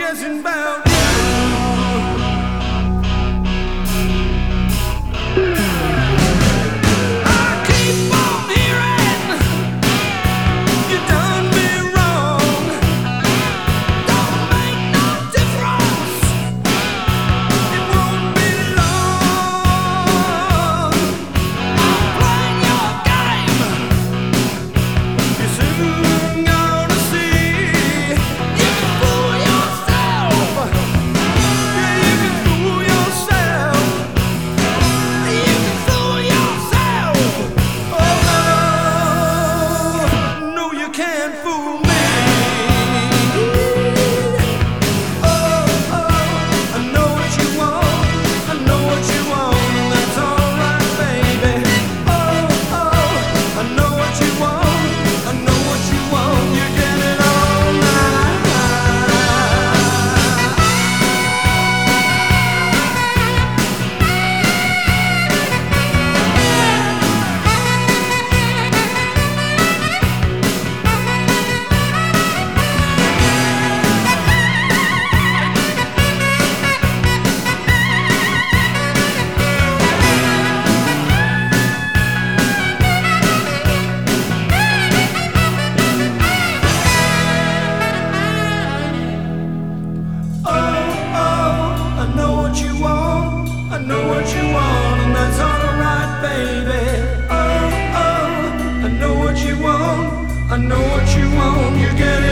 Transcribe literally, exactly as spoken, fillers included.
guessing about you. I keep on hearing you done me wrong. Don't make no difference. It won't be long. I'm playing your game. You're soon gonna see. You can fool yourself. Yeah, you can fool yourself. You can fool yourself. Oh no, no, you can't fool me. Oh, oh, I know what you want. I know what you want, and that's alright, baby. Oh, oh, I know what you want. I know what you want. You get it all night. Oh, oh, I know what you want. I know what you want, and that's alright, baby. Oh, oh, I know what you want. I know what you want. You get it.